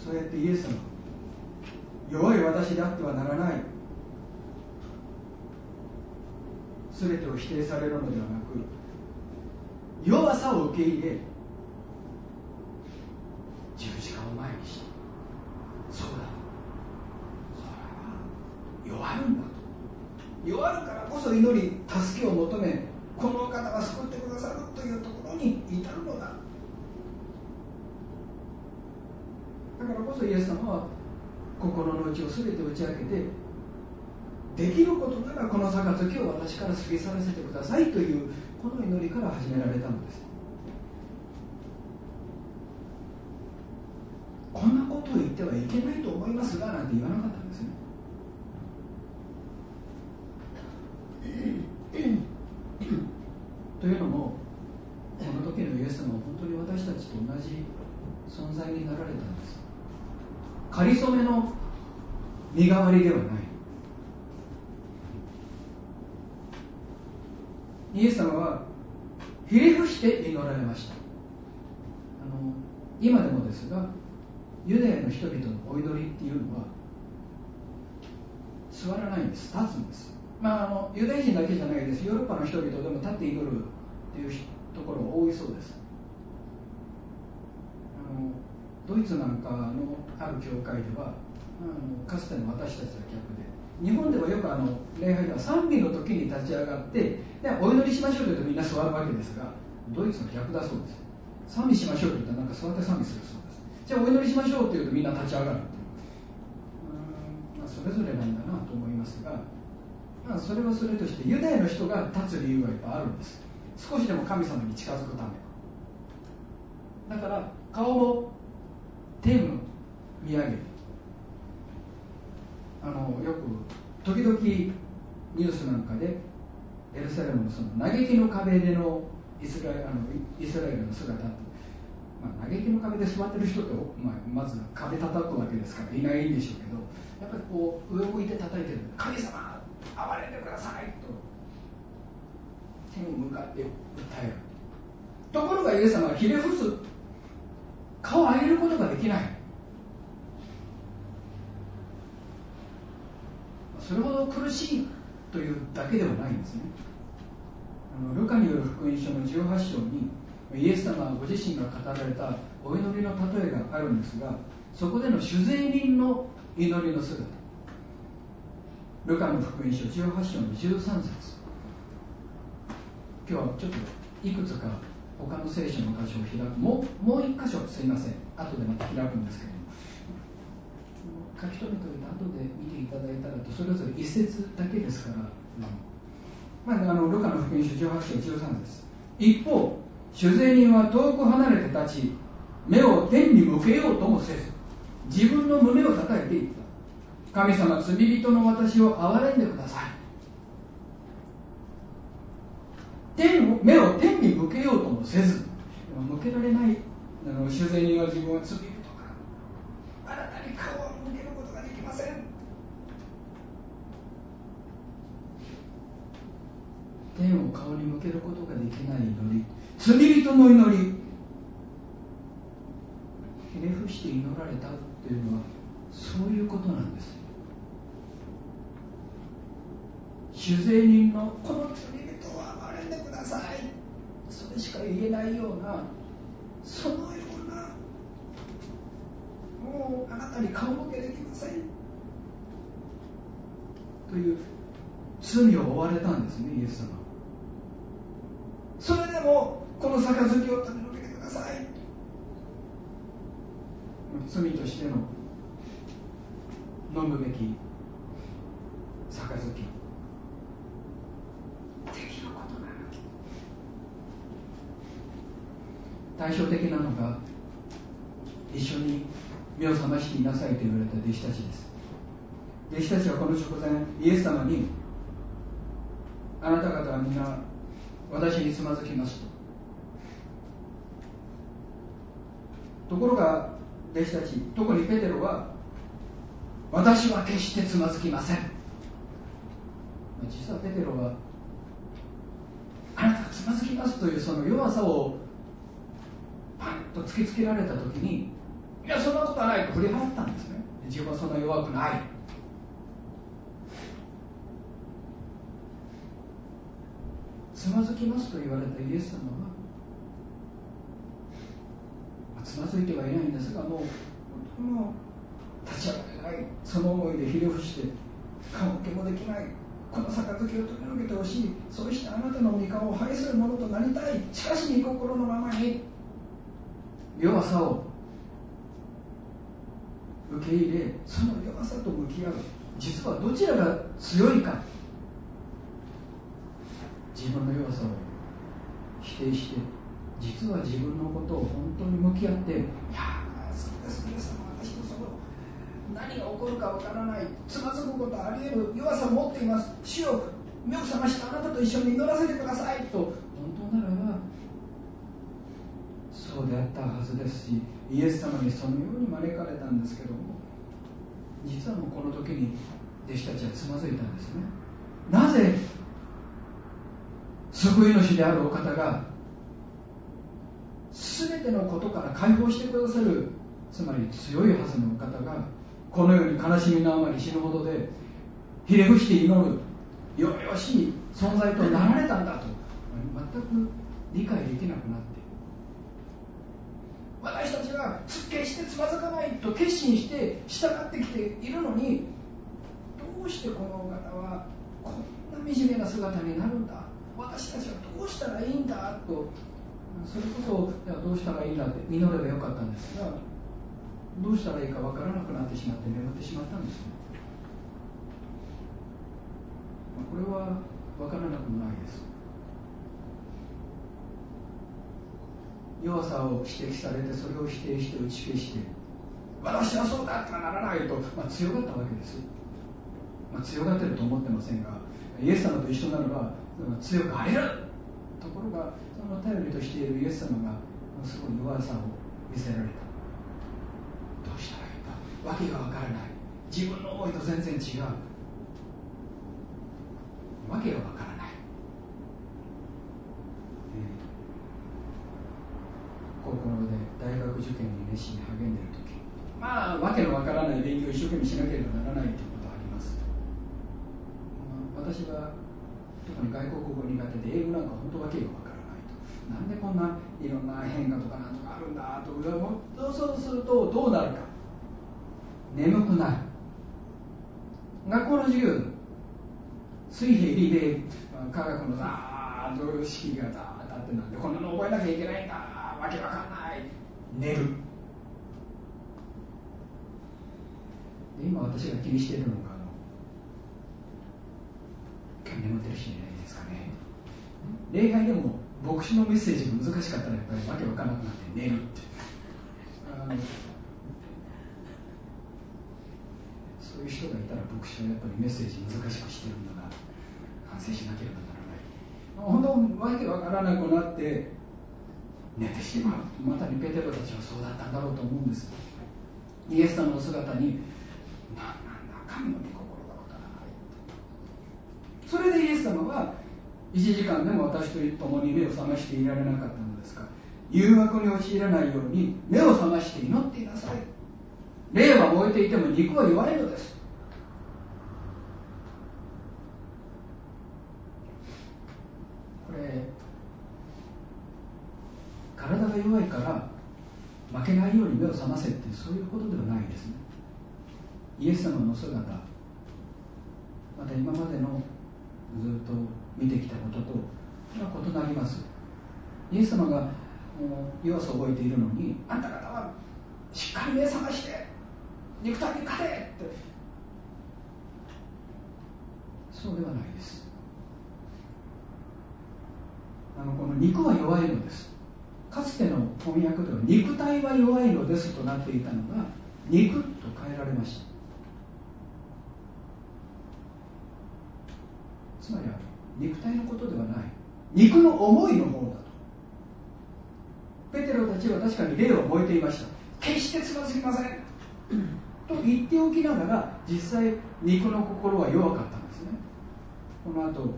そうやってイエス様、弱い私であってはならない、全てを否定されるのではなく、弱さを受け入れ、十字架を前にして、そうだ、それは弱るんだと。弱るからこそ祈り、助けを求め、このお方が救ってくださるというところに至るのだ。だからこそイエス様は心の内を全て打ち明けて、できることならこの杯を私から過ぎ去らせてくださいというこの祈りから始められたのです。こんなことを言ってはいけないと思いますがなんて言わなかったんですね。というのも、この時のイエス様は本当に私たちと同じ存在になられたんです。かりそめの身代わりではない。イエス様はひれ伏して祈られました。今でもですが、ユダヤの人々のお祈りっていうのは座らないんです、立つんです。ユダヤ人だけじゃないです。ヨーロッパの人々でも立って祈るっていうところが多いそうです。ドイツなんかのある教会ではかつての私たちは逆で、日本ではよく礼拝では賛美の時に立ち上がってでお祈りしましょうというとみんな座るわけですが、ドイツの逆だそうです。賛美しましょうと言ったらなんか座って賛美するそうです。じゃあお祈りしましょうというとみんな立ち上がるっていう、それぞれなんだなと思いますが、それはそれとしてユダヤの人が立つ理由がいっぱいあるんです。少しでも神様に近づくためだから、顔を天を見上げる。よく時々ニュースなんかでエルサレムのその嘆きの壁でのイスラエルの姿って、嘆きの壁で座ってる人って、まず壁叩くわけですからいないんでしょうけど、やっぱりこう上を向いて叩いてる、神様憐れんでくださいと天を向かって訴える。ところがイエス様はひれ伏す、顔を上げることができない。それほど苦しいというだけではないんですね。ルカによる福音書の18章にイエス様ご自身が語られたお祈りの例えがあるんですが、そこでの主税人の祈りの姿、ルカの福音書18章の13節、今日はちょっといくつか他の聖書の箇所を開く、もう一箇所、すいません、後でまた開くんですけども、書き留めておいて後で見ていただいたらと、それぞれ一節だけですから、ルカの福音書18章13節、一方主税人は遠く離れて立ち、目を天に向けようともせず、自分の胸を叩いていった。神様、罪人の私を憐れんでください。目を天に向けようともせず、向けられない主税人は自分は罪人か、あなたに顔を向けることができません。天を顔に向けることができない祈り、罪人の祈り、ひれ伏して祈られたというのはそういうことなんです。主税人のこの罪人を憐れんでください、それしか言えないような、そのような、もうあなたに顔向けできませんという罪を負われたんですね、イエス様。それでもこの杯を取り除けてください。罪としての飲むべき杯、できることなら。対照的なのが、一緒に目を覚ましていなさいと言われた弟子たちです。弟子たちはこの直前、イエス様に、あなた方は皆私につまずきますと。ところが弟子たち、特にペテロは、私は決してつまずきません。実はペテロは、あなたがつまずきますというその弱さをパンと突きつけられたときに、 いや、そんなことはないと振り払ったんですね。自分はそんな弱くない。つまずきますと言われたイエス様は、つまずいてはいないんですが、もう立ち上がれない、その思いでひれ伏して顔受けもできない、この杯を取り除けてほしい、そうしてあなたの御顔を拝する者となりたい。しかし御心のままに弱さを受け入れ、その弱さと向き合う。実はどちらが強いか、自分の弱さを否定して、実は自分のことを本当に向き合って、いやそうです、イエス様、私のその何が起こるかわからない、つまずくことあり得る弱さを持っています、主よ目を覚ましてあなたと一緒に祈らせてくださいと、本当ならばそうであったはずですし、イエス様にそのように招かれたんですけども、実はもうこの時に弟子たちはつまずいたんですね。なぜ救い主であるお方が全てのことから解放してくださる、つまり強いはずのお方がこのように悲しみのあまり死ぬほどでひれ伏して祈る弱々しい存在となられたんだと、全く理解できなくなって、私たちは決してつまずかないと決心して従ってきているのに、どうしてこのお方はこんな惨めな姿になるんだ、私たちはどうしたらいいんだと、それこそどうしたらいいんだって祈ればよかったんですが、どうしたらいいか分からなくなってしまって眠ってしまったんですね。これは分からなくもないです。弱さを指摘されて、それを否定して打ち消して、私はそうだってはならないと、強がったわけです。強がってると思ってませんが、イエス様と一緒ならば強くあれる。ところが、その頼りとしているイエス様がすごい弱さを見せられた。どうしたらいいかわけがわからない、自分の思いと全然違う、わけがわからない、高校で大学受験に熱心に励んでいる時、わけのわからない勉強を一生懸命しなければならないということはあります。私は特に外国語苦手で、英語なんか本当わけがわからないと、なんでこんないろんな変化とかなんとかあるんだと、そうするとどうなるか、眠くなる。学校の授業、水平リレー、科学のザーッと式がザーッとあってなんでこんなの覚えなきゃいけないんだ、わけわかんない、寝る。で今私が気にしているのが、今日眠ってる人いないですかね。礼拝でも牧師のメッセージが難しかったらやっぱりわけわからなくなって寝るってそういう人がいたら牧師はやっぱりメッセージ難しくしてるんだな、反省しなければならない。本当わけわからなくなって寝てしまう。またにペテロたちはそうだったんだろうと思うんです。イエス様の姿になんだ神の御心がわからない。それでイエス様は1時間でも私と共に目を覚ましていられなかったのですが、誘惑に陥らないように目を覚まして祈っていなさい。霊は燃えていても肉は弱いのです。これ体が弱いから負けないように目を覚ませって、そういうことではないですね。イエス様の姿、また今までのずっと見てきたことと異なります。イエス様が弱さを覚えているのに、あんた方はしっかり目を覚まして肉体に勝てって、そうではないです。この肉は弱いのです。かつての翻訳では肉体は弱いのですとなっていたのが肉と変えられました。つまりは肉体のことではない、肉の思いの方だと。ペテロたちは確かに霊は燃えていました。決してつまずきませんと言っておきながら、実際肉の心は弱かったんですね。この後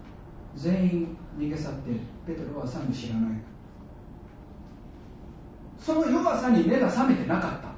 全員逃げ去って、ペテロはさも知らない。 その弱さに目が覚めてなかった。